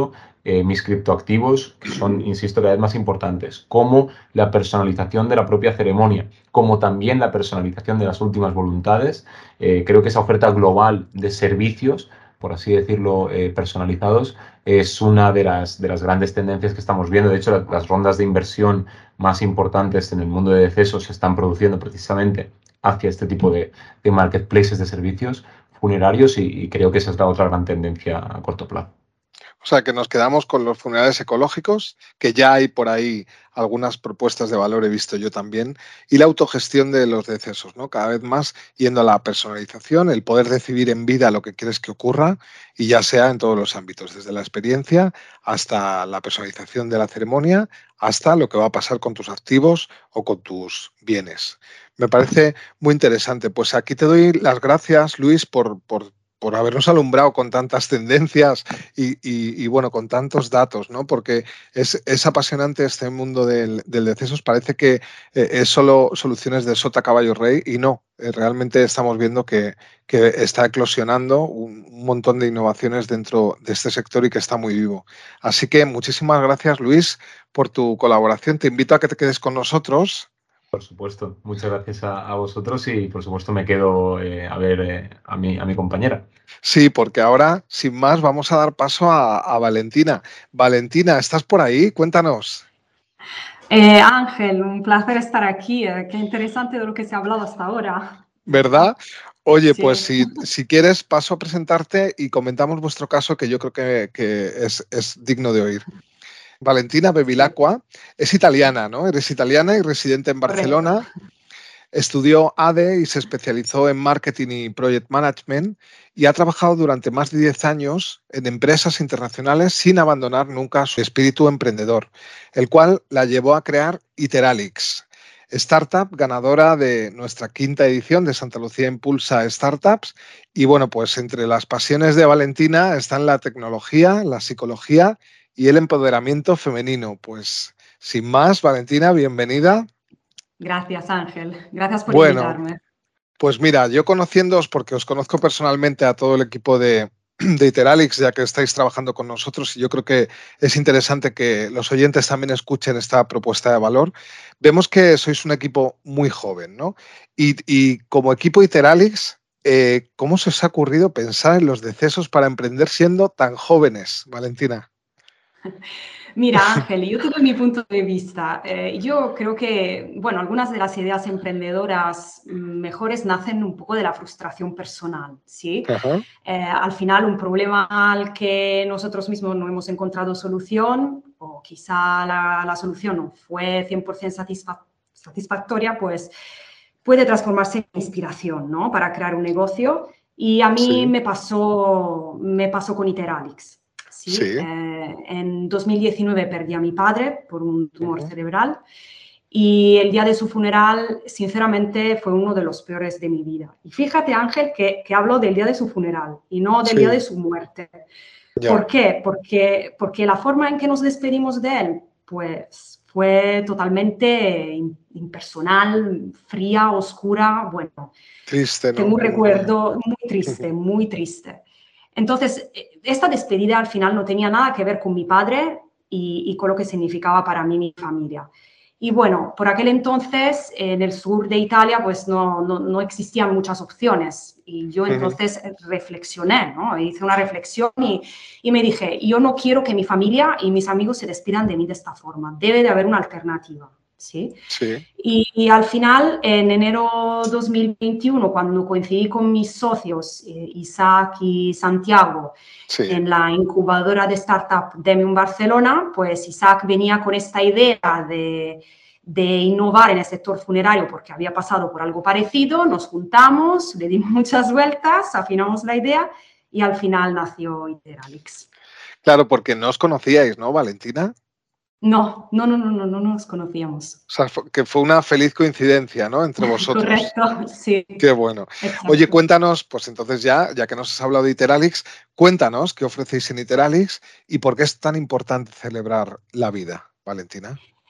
eh, mis criptoactivos, que son, insisto, cada vez más importantes, como la personalización de la propia ceremonia, como también la personalización de las últimas voluntades. Eh, creo que esa oferta global de servicios, por así decirlo, eh, personalizados, es una de las, de las grandes tendencias que estamos viendo. De hecho, las, las rondas de inversión más importantes en el mundo de decesos se están produciendo precisamente hacia este tipo de, de marketplaces de servicios funerarios y, y creo que esa es la otra gran tendencia a corto plazo. O sea, que nos quedamos con los funerales ecológicos, que ya hay por ahí algunas propuestas de valor, he visto yo también, y la autogestión de los decesos, ¿no? Cada vez más yendo a la personalización, el poder decidir en vida lo que quieres que ocurra, y ya sea en todos los ámbitos, desde la experiencia hasta la personalización de la ceremonia, hasta lo que va a pasar con tus activos o con tus bienes. Me parece muy interesante. Pues aquí te doy las gracias, Luis, por, por por habernos alumbrado con tantas tendencias y, y, y bueno, con tantos datos, ¿no? Porque es, es apasionante este mundo del, del decesos. Parece que eh, es solo soluciones de sota, caballo, rey y no. Eh, realmente estamos viendo que, que está eclosionando un, un montón de innovaciones dentro de este sector y que está muy vivo. Así que muchísimas gracias, Luis, por tu colaboración. Te invito a que te quedes con nosotros. Por supuesto, muchas gracias a, a vosotros y por supuesto me quedo eh, a ver eh, a, mi, a mi compañera. Sí, porque ahora, sin más, vamos a dar paso a, a Valentina. Valentina, ¿estás por ahí? Cuéntanos. Eh, Ángel, un placer estar aquí. Eh, qué interesante de lo que se ha hablado hasta ahora. ¿Verdad? Oye, Sí. pues si, si quieres paso a presentarte y comentamos vuestro caso, que yo creo que, que es, es digno de oír. Valentina Bevilacqua es italiana, ¿no? Eres italiana y residente en Correcto. Barcelona. Estudió A D E y se especializó en Marketing y Project Management y ha trabajado durante más de diez años en empresas internacionales sin abandonar nunca su espíritu emprendedor, el cual la llevó a crear Iteralix, startup ganadora de nuestra quinta edición de Santa Lucía Impulsa Startups. Y bueno, pues entre las pasiones de Valentina están la tecnología, la psicología y el empoderamiento femenino. Pues sin más, Valentina, bienvenida. Gracias, Ángel. Gracias por Bueno, invitarme. pues mira, yo conociéndoos, porque os conozco personalmente a todo el equipo de, de Iteralix, ya que estáis trabajando con nosotros, y yo creo que es interesante que los oyentes también escuchen esta propuesta de valor. Vemos que sois un equipo muy joven, ¿no? Y, y como equipo Iteralix, eh, ¿cómo se os ha ocurrido pensar en los decesos para emprender siendo tan jóvenes, Valentina? Mira, Ángel, yo te doy mi punto de vista. Eh, yo creo que, bueno, algunas de las ideas emprendedoras mejores nacen un poco de la frustración personal, ¿sí? Ajá. Eh, al final, un problema al que nosotros mismos no hemos encontrado solución, o quizá la, la solución no fue cien por ciento satisfa satisfactoria, pues puede transformarse en inspiración, ¿no? Para crear un negocio. Y a mí Sí. me pasó, me pasó con Iteralix. ¿Sí? Sí. Eh, en dos mil diecinueve perdí a mi padre por un tumor Uh-huh. cerebral y el día de su funeral, sinceramente, fue uno de los peores de mi vida. Y fíjate, Ángel, que, que hablo del día de su funeral y no del Sí. día de su muerte. Ya. ¿Por qué? Porque, porque la forma en que nos despedimos de él, pues fue totalmente impersonal, fría, oscura, bueno. Triste, ¿no? Tengo un recuerdo muy triste, muy triste. Entonces, esta despedida al final no tenía nada que ver con mi padre y, y con lo que significaba para mí mi familia. Y bueno, por aquel entonces, en el sur de Italia, pues no, no, no existían muchas opciones. Y yo entonces reflexioné, ¿no? Hice una reflexión y, y me dije, yo no quiero que mi familia y mis amigos se despidan de mí de esta forma. Debe de haber una alternativa, ¿sí? Sí. Y, y al final, en enero dos mil veintiuno, cuando coincidí con mis socios, eh, Isaac y Santiago, Sí. en la incubadora de startup Demium Barcelona, pues Isaac venía con esta idea de, de innovar en el sector funerario porque había pasado por algo parecido, nos juntamos, le dimos muchas vueltas, afinamos la idea y al final nació Iteralix. Claro, porque no os conocíais, ¿no, Valentina? No, no, no, no, no, no nos conocíamos. O sea, que fue una feliz coincidencia, ¿no? Entre vosotros. Correcto, sí. Qué bueno. Exacto. Oye, cuéntanos, pues entonces ya, ya que nos has hablado de Iteralix, cuéntanos qué ofrecéis en Iteralix y por qué es tan importante celebrar la vida, Valentina.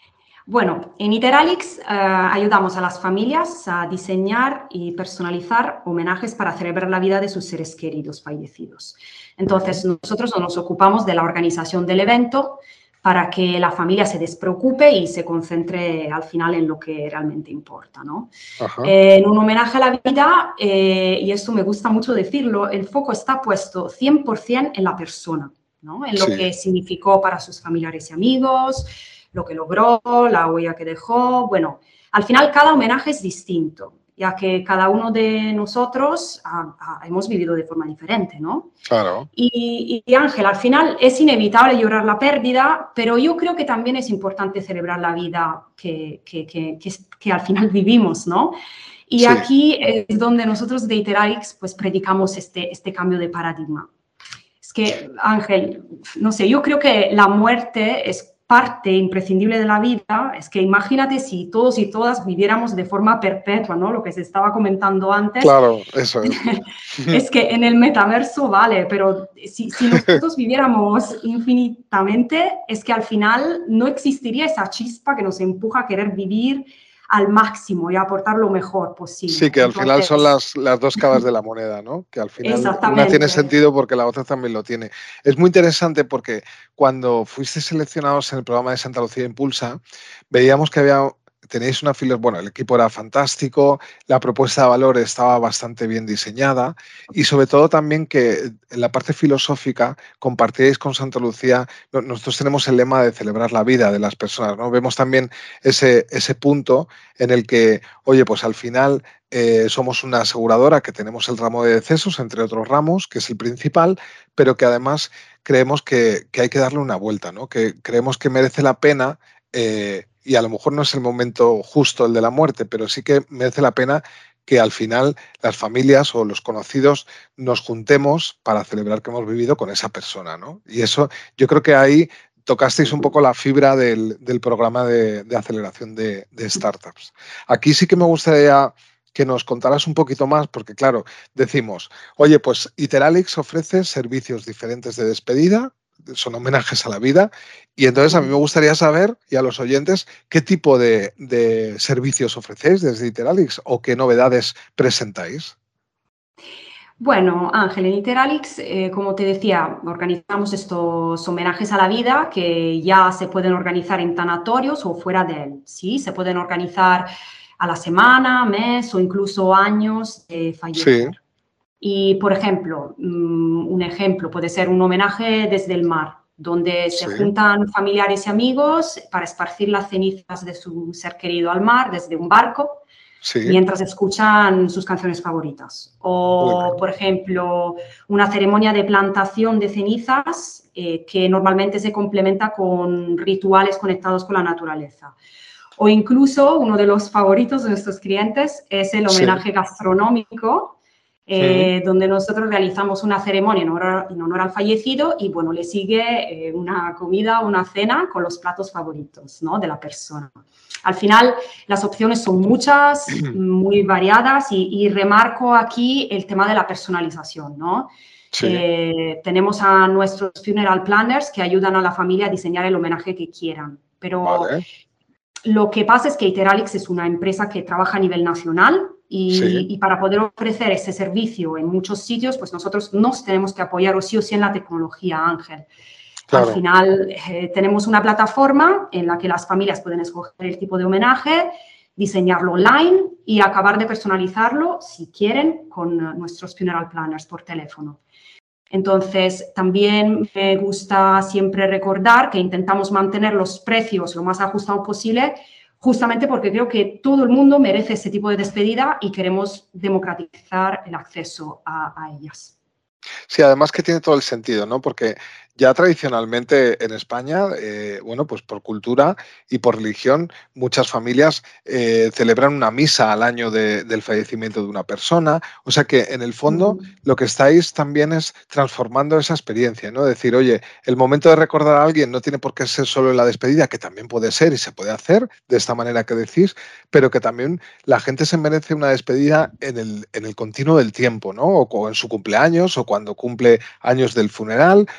Bueno, en Iteralix eh, ayudamos a las familias a diseñar y personalizar homenajes para celebrar la vida de sus seres queridos fallecidos. Entonces, nosotros nos ocupamos de la organización del evento para que la familia se despreocupe y se concentre al final en lo que realmente importa, ¿no? Eh, en un homenaje a la vida, eh, y esto me gusta mucho decirlo, el foco está puesto cien por ciento en la persona, ¿no? En lo Sí. que significó para sus familiares y amigos, lo que logró, la huella que dejó. Bueno, al final cada homenaje es distinto, ya que cada uno de nosotros ha, ha, hemos vivido de forma diferente, ¿no? Claro. Y, y, y Ángel, al final es inevitable llorar la pérdida, pero yo creo que también es importante celebrar la vida que, que, que, que, que al final vivimos, ¿no? Y sí. Aquí es donde nosotros de Iteralix pues predicamos este, este cambio de paradigma. Es que, Ángel, no sé, yo creo que la muerte es parte imprescindible de la vida. Es que imagínate si todos y todas viviéramos de forma perpetua, ¿no? Lo que se estaba comentando antes. Claro, eso es. Es que en el metaverso vale, pero si, si nosotros viviéramos infinitamente, es que al final no existiría esa chispa que nos empuja a querer vivir al máximo y aportar lo mejor posible. Sí, que al Entonces, final son las, las dos caras de la moneda, ¿no? Que al final una tiene sentido porque la otra también lo tiene. Es muy interesante porque cuando fuiste seleccionados en el programa de Santa Lucía Impulsa, veíamos que había... Tenéis una fila, bueno, el equipo era fantástico, la propuesta de valor estaba bastante bien diseñada y sobre todo también que en la parte filosófica compartíais con Santa Lucía, nosotros tenemos el lema de celebrar la vida de las personas, ¿no? Vemos también ese, ese punto en el que, oye, pues al final eh, somos una aseguradora que tenemos el ramo de decesos, entre otros ramos, que es el principal, pero que además creemos que, que hay que darle una vuelta, ¿no? Que creemos que merece la pena eh, y a lo mejor no es el momento justo el de la muerte, pero sí que merece la pena que al final las familias o los conocidos nos juntemos para celebrar que hemos vivido con esa persona, ¿no? Y eso, yo creo que ahí tocasteis un poco la fibra del, del programa de, de aceleración de, de startups. Aquí sí que me gustaría que nos contaras un poquito más, porque claro, decimos, oye, pues Iteralix ofrece servicios diferentes de despedida, son homenajes a la vida, y entonces a mí me gustaría saber, y a los oyentes, qué tipo de, de servicios ofrecéis desde Iteralix o qué novedades presentáis. Bueno, Ángel, en Iteralix, eh, como te decía, organizamos estos homenajes a la vida que ya se pueden organizar en tanatorios o fuera de él, ¿sí? Se pueden organizar a la semana, mes o incluso años de fallecer. Sí. Y, por ejemplo, un ejemplo puede ser un homenaje desde el mar, donde se sí. juntan familiares y amigos para esparcir las cenizas de su ser querido al mar desde un barco, sí. mientras escuchan sus canciones favoritas. O, por ejemplo, una ceremonia de plantación de cenizas eh, que normalmente se complementa con rituales conectados con la naturaleza. O incluso, uno de los favoritos de nuestros clientes es el homenaje sí. gastronómico, Eh, sí. donde nosotros realizamos una ceremonia en honor, en honor al fallecido y, bueno, le sigue eh, una comida, una cena con los platos favoritos, ¿no?, de la persona. Al final, las opciones son muchas, muy variadas y, y remarco aquí el tema de la personalización, ¿no? Sí. Eh, tenemos a nuestros funeral planners que ayudan a la familia a diseñar el homenaje que quieran, pero vale. Lo que pasa es que Iteralix es una empresa que trabaja a nivel nacional y, sí. y para poder ofrecer ese servicio en muchos sitios, pues nosotros nos tenemos que apoyar o sí o sí en la tecnología, Ángel. Claro. Al final eh, tenemos una plataforma en la que las familias pueden escoger el tipo de homenaje, diseñarlo online y acabar de personalizarlo, si quieren, con nuestros funeral planners por teléfono. Entonces, también me gusta siempre recordar que intentamos mantener los precios lo más ajustados posible, justamente porque creo que todo el mundo merece ese tipo de despedida y queremos democratizar el acceso a, a ellas. Sí, además que tiene todo el sentido, ¿no? Porque ya tradicionalmente en España, eh, bueno, pues por cultura y por religión, muchas familias eh, celebran una misa al año de, del fallecimiento de una persona. O sea que en el fondo uh-huh. lo que estáis también es transformando esa experiencia, ¿no? Decir, oye, el momento de recordar a alguien no tiene por qué ser solo en la despedida, que también puede ser y se puede hacer de esta manera que decís, pero que también la gente se merece una despedida en el, en el continuo del tiempo, ¿no? O, o en su cumpleaños o cuando cumple años del funeral o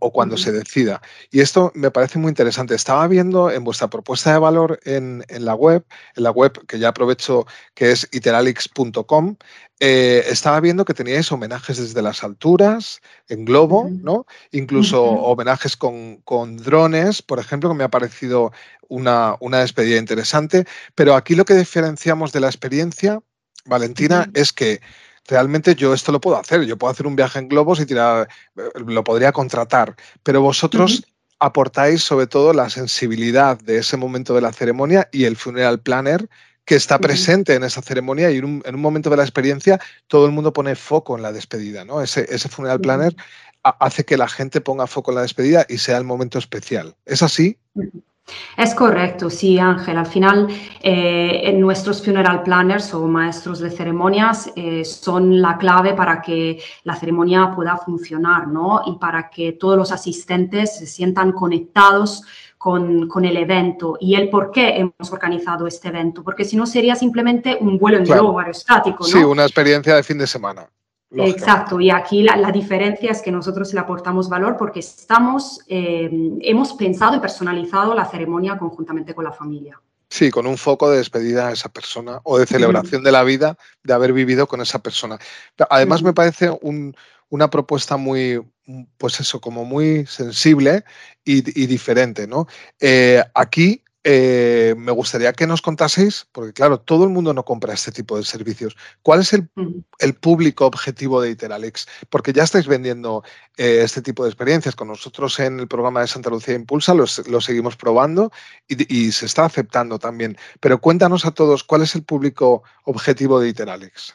o cuando uh-huh. se decida. Y esto me parece muy interesante. Estaba viendo en vuestra propuesta de valor en, en la web, en la web que ya aprovecho, que es iteralix punto com, eh, estaba viendo que teníais homenajes desde las alturas, en globo, uh-huh. ¿no? Incluso uh-huh. homenajes con, con drones, por ejemplo, que me ha parecido una, una despedida interesante. Pero aquí lo que diferenciamos de la experiencia, Valentina, uh-huh. es que realmente yo esto lo puedo hacer. Yo puedo hacer un viaje en globos y tirar, lo podría contratar. Pero vosotros uh-huh. aportáis sobre todo la sensibilidad de ese momento de la ceremonia y el funeral planner que está presente uh-huh. en esa ceremonia, y en un, en un momento de la experiencia todo el mundo pone foco en la despedida, ¿no? Ese, ese funeral planner uh-huh. hace que la gente ponga foco en la despedida y sea el momento especial. ¿Es así? Uh-huh. Es correcto, sí, Ángel. Al final, eh, en nuestros funeral planners o maestros de ceremonias eh, son la clave para que la ceremonia pueda funcionar, ¿no? Y para que todos los asistentes se sientan conectados con, con el evento y el por qué hemos organizado este evento, porque si no sería simplemente un vuelo en claro. globo aerostático, ¿no? Sí, una experiencia de fin de semana. Exacto, y aquí la, la diferencia es que nosotros le aportamos valor porque estamos, eh, hemos pensado y personalizado la ceremonia conjuntamente con la familia. Sí, con un foco de despedida a esa persona o de celebración uh-huh. de la vida, de haber vivido con esa persona. Además, uh-huh. me parece un, una propuesta muy, pues eso, como muy sensible y, y diferente, ¿no? Eh, aquí eh, me gustaría que nos contaseis, porque claro, todo el mundo no compra este tipo de servicios. ¿Cuál es el, uh-huh. el público objetivo de Iteralix? Porque ya estáis vendiendo eh, este tipo de experiencias. Con nosotros en el programa de Santa Lucía Impulsa lo lo seguimos probando y, y se está aceptando también. Pero cuéntanos a todos, ¿cuál es el público objetivo de Iteralix?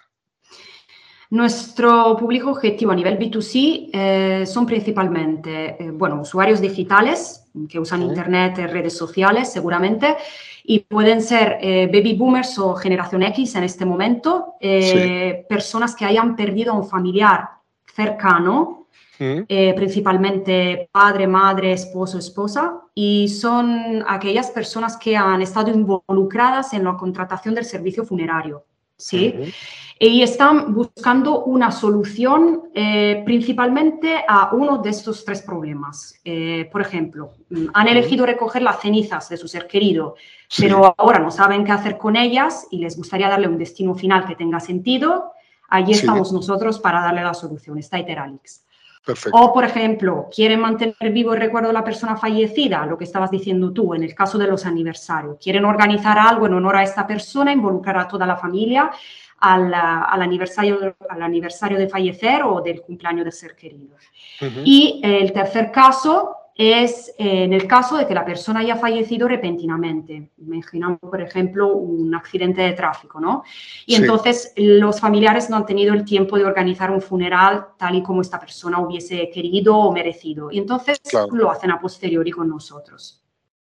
Nuestro público objetivo a nivel B dos C eh, son principalmente, eh, bueno, usuarios digitales que usan uh-huh. Internet, redes sociales seguramente, y pueden ser eh, baby boomers o generación X en este momento, eh, sí. personas que hayan perdido a un familiar cercano, uh-huh. eh, principalmente padre, madre, esposo, esposa, y son aquellas personas que han estado involucradas en la contratación del servicio funerario. ¿Sí? Uh-huh. Y están buscando una solución eh, principalmente a uno de estos tres problemas. Eh, por ejemplo, han elegido recoger las cenizas de su ser querido, sí. pero ahora no saben qué hacer con ellas y les gustaría darle un destino final que tenga sentido. Allí sí. estamos nosotros para darle la solución. Está Iteralix. Perfecto. O, por ejemplo, quieren mantener vivo el recuerdo de la persona fallecida, lo que estabas diciendo tú, en el caso de los aniversarios. Quieren organizar algo en honor a esta persona, involucrar a toda la familia al, al, aniversario, al aniversario de fallecer o del cumpleaños de ser querido. Uh-huh. Y eh, el tercer caso es eh, en el caso de que la persona haya fallecido repentinamente. Imaginamos, por ejemplo, un accidente de tráfico, ¿no? Y sí. entonces los familiares no han tenido el tiempo de organizar un funeral tal y como esta persona hubiese querido o merecido. Y entonces claro. lo hacen a posteriori con nosotros.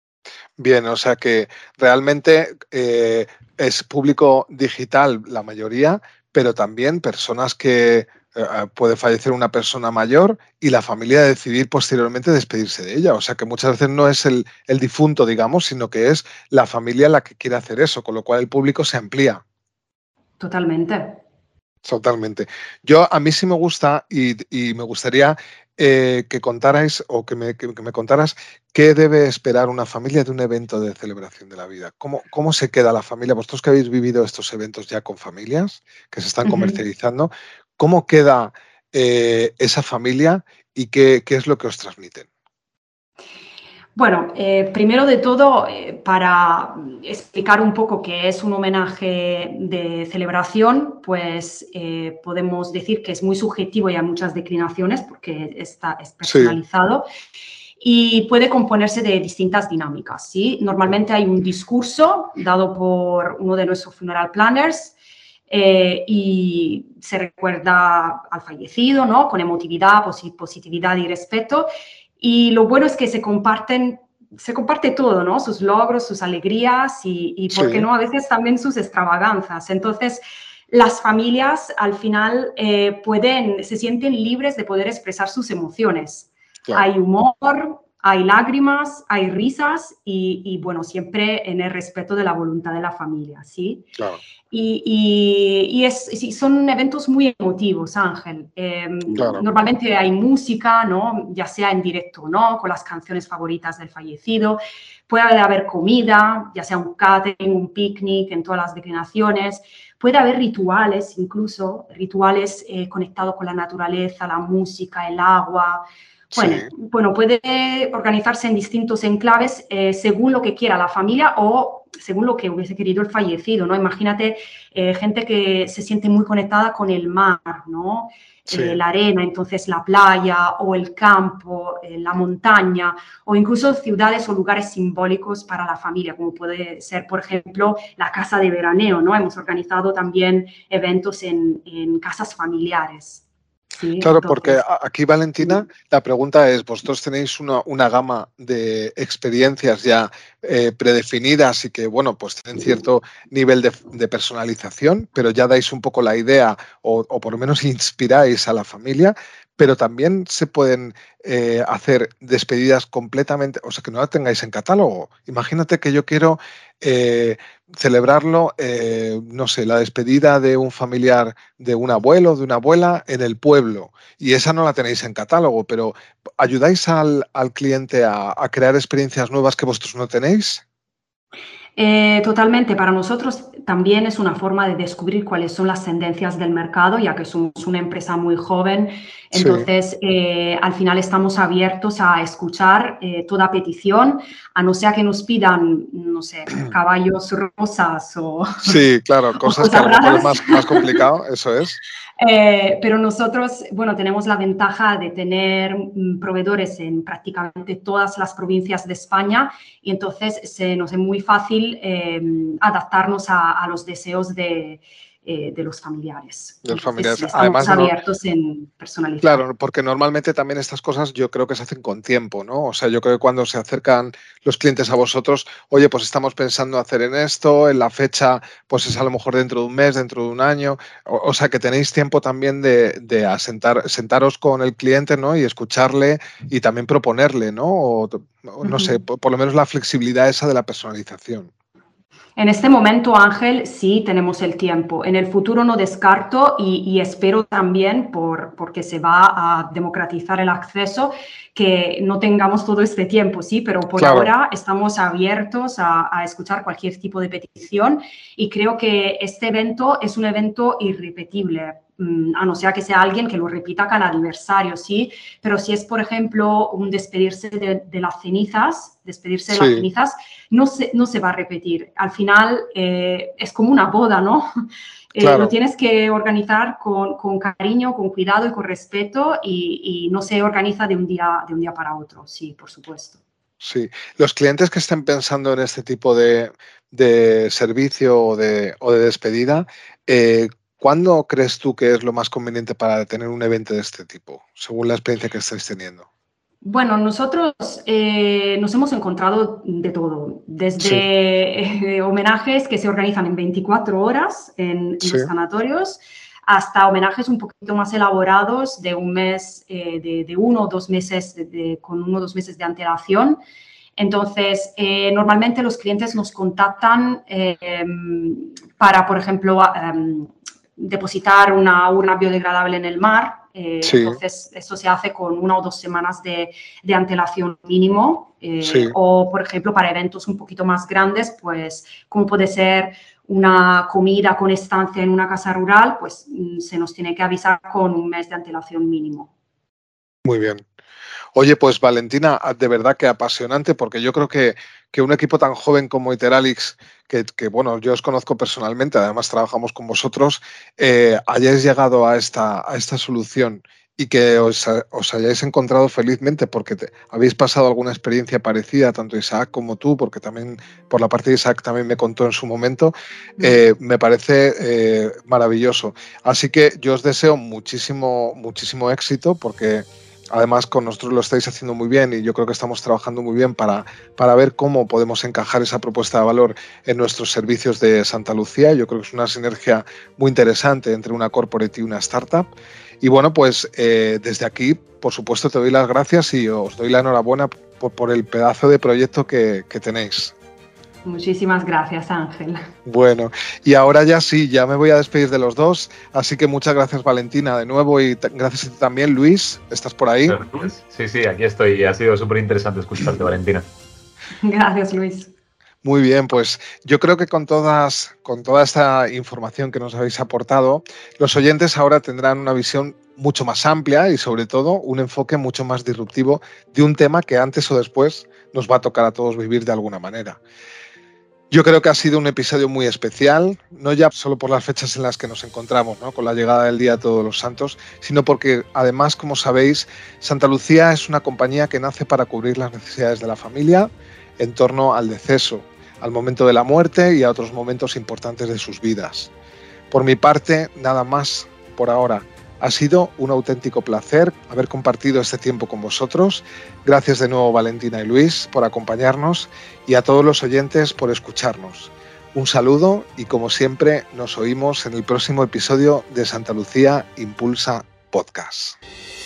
Bien, o sea que realmente eh, es público digital la mayoría, pero también personas que eh, puede fallecer una persona mayor y la familia decidir posteriormente despedirse de ella. O sea que muchas veces no es el, el difunto, digamos, sino que es la familia la que quiere hacer eso, con lo cual el público se amplía. Totalmente. Totalmente. Yo, a mí sí me gusta y, y me gustaría eh, que contarais o que me, que, que me contaras qué debe esperar una familia de un evento de celebración de la vida. ¿Cómo, cómo se queda la familia? Vosotros que habéis vivido estos eventos ya con familias que se están comercializando, uh-huh. ¿cómo queda eh, esa familia y qué, qué es lo que os transmiten? Bueno, eh, primero de todo, eh, para explicar un poco qué es un homenaje de celebración, pues eh, podemos decir que es muy subjetivo y hay muchas declinaciones porque está, es personalizado sí. y puede componerse de distintas dinámicas, ¿sí? Normalmente hay un discurso dado por uno de nuestros funeral planners eh, y se recuerda al fallecido, ¿no? Con emotividad, posi- positividad y respeto. Y lo bueno es que se comparten, se comparte todo, ¿no? Sus logros, sus alegrías y, y ¿por qué sí. no? A veces también sus extravaganzas. Entonces, las familias al final eh, pueden, se sienten libres de poder expresar sus emociones. Claro. Hay humor, hay lágrimas, hay risas y, y, bueno, siempre en el respeto de la voluntad de la familia, ¿sí? Claro. Y, y, y es, y son eventos muy emotivos, Ángel. Eh, Claro. Normalmente hay música, ¿no? Ya sea en directo o no, con las canciones favoritas del fallecido. Puede haber comida, ya sea un catering, un picnic en todas las declinaciones. Puede haber rituales, incluso rituales eh, conectados con la naturaleza, la música, el agua. Bueno, Sí. bueno, puede organizarse en distintos enclaves eh, según lo que quiera la familia o según lo que hubiese querido el fallecido, ¿no? Imagínate eh, gente que se siente muy conectada con el mar, ¿no? Sí. Eh, la arena, entonces la playa o el campo, eh, la montaña o incluso ciudades o lugares simbólicos para la familia, como puede ser, por ejemplo, la casa de veraneo, ¿no? Hemos organizado también eventos en, en casas familiares. Sí, Claro, entonces, porque aquí, Valentina, la pregunta es, vosotros tenéis una, una gama de experiencias ya eh, predefinidas y que, bueno, pues tienen cierto nivel de, de personalización, pero ya dais un poco la idea o, o por lo menos inspiráis a la familia, pero también se pueden eh, hacer despedidas completamente, o sea, que no la tengáis en catálogo. Imagínate que yo quiero eh, celebrarlo, eh, no sé, la despedida de un familiar de un abuelo, de una abuela en el pueblo, y esa no la tenéis en catálogo, pero ¿ayudáis al, al cliente a, a crear experiencias nuevas que vosotros no tenéis? Eh, totalmente, para nosotros también es una forma de descubrir cuáles son las tendencias del mercado, ya que somos una empresa muy joven, entonces sí. eh, al final estamos abiertos a escuchar eh, toda petición, a no ser que nos pidan, no sé, caballos rosas o sí, claro, cosas, cosas que a lo mejor es más, más complicado, eso es. Eh, pero nosotros, bueno, tenemos la ventaja de tener mm, proveedores en prácticamente todas las provincias de España y entonces se nos es muy fácil eh, adaptarnos a, a los deseos de, eh, de los familiares. De los entonces, familiares. Sí, estamos Además, abiertos no, en personalizar. Claro, porque normalmente también estas cosas yo creo que se hacen con tiempo, ¿no? O sea, yo creo que cuando se acercan los clientes a vosotros, oye, pues estamos pensando hacer en esto, en la fecha, pues es a lo mejor dentro de un mes, dentro de un año, o, o sea, que tenéis tiempo también de, de asentar, sentaros con el cliente, ¿no? Y escucharle y también proponerle, ¿no? O, no sé, por, por lo menos la flexibilidad esa de la personalización. En este momento, Ángel, sí tenemos el tiempo. En el futuro no descarto y, y espero también, por, porque se va a democratizar el acceso, que no tengamos todo este tiempo, sí, pero por claro. ahora estamos abiertos a, a escuchar cualquier tipo de petición y creo que este evento es un evento irrepetible. A no ser que sea alguien que lo repita cada aniversario, ¿sí? Pero si es, por ejemplo, un despedirse de, de las cenizas, despedirse de sí. las cenizas, no se, no se va a repetir. Al final eh, es como una boda, ¿no? Eh, claro. Lo tienes que organizar con, con cariño, con cuidado y con respeto y, y no se organiza de un día, de un día para otro, sí, por supuesto. Sí, los clientes que estén pensando en este tipo de, de servicio o de, o de despedida, eh, ¿cuándo crees tú que es lo más conveniente para tener un evento de este tipo, según la experiencia que estáis teniendo? Bueno, nosotros eh, nos hemos encontrado de todo, desde sí. eh, homenajes que se organizan en veinticuatro horas en, en sí. los sanatorios, hasta homenajes un poquito más elaborados de un mes, eh, de, de uno o dos meses, de, de, con uno o dos meses de antelación. Entonces, eh, normalmente los clientes nos contactan eh, para, por ejemplo, um, depositar una urna biodegradable en el mar. Eh, sí. Entonces, eso se hace con una o dos semanas de, de antelación mínimo. Eh, sí. O, por ejemplo, para eventos un poquito más grandes, pues, como puede ser una comida con estancia en una casa rural, pues se nos tiene que avisar con un mes de antelación mínimo. Muy bien. Oye, pues Valentina, de verdad que apasionante, porque yo creo que, que un equipo tan joven como Iteralix, que, que bueno, yo os conozco personalmente, además trabajamos con vosotros, eh, hayáis llegado a esta, a esta solución y que os, os hayáis encontrado felizmente porque te, habéis pasado alguna experiencia parecida, tanto Isaac como tú, porque también por la parte de Isaac también me contó en su momento, eh, me parece eh, maravilloso. Así que yo os deseo muchísimo, muchísimo éxito porque... Además, con nosotros lo estáis haciendo muy bien y yo creo que estamos trabajando muy bien para, para ver cómo podemos encajar esa propuesta de valor en nuestros servicios de Santa Lucía. Yo creo que es una sinergia muy interesante entre una corporate y una startup. Y bueno, pues eh, desde aquí, por supuesto, te doy las gracias y os doy la enhorabuena por, por el pedazo de proyecto que, que tenéis. Muchísimas gracias, Ángel. Bueno, y ahora ya sí, ya me voy a despedir de los dos, así que muchas gracias, Valentina, de nuevo, y gracias a ti también, Luis. ¿Estás por ahí? Sí, sí, aquí estoy. Ha sido súper interesante escucharte, Valentina. Gracias, Luis. Muy bien, pues yo creo que con, todas, con toda esta información que nos habéis aportado, los oyentes ahora tendrán una visión mucho más amplia y sobre todo un enfoque mucho más disruptivo de un tema que antes o después nos va a tocar a todos vivir de alguna manera. Yo creo que ha sido un episodio muy especial, no ya solo por las fechas en las que nos encontramos, ¿no?, con la llegada del Día de Todos los Santos, sino porque además, como sabéis, Santa Lucía es una compañía que nace para cubrir las necesidades de la familia en torno al deceso, al momento de la muerte y a otros momentos importantes de sus vidas. Por mi parte, nada más por ahora. Ha sido un auténtico placer haber compartido este tiempo con vosotros. Gracias de nuevo, Valentina y Luis, por acompañarnos y a todos los oyentes por escucharnos. Un saludo y, como siempre, nos oímos en el próximo episodio de Santa Lucía Impulsa Podcast.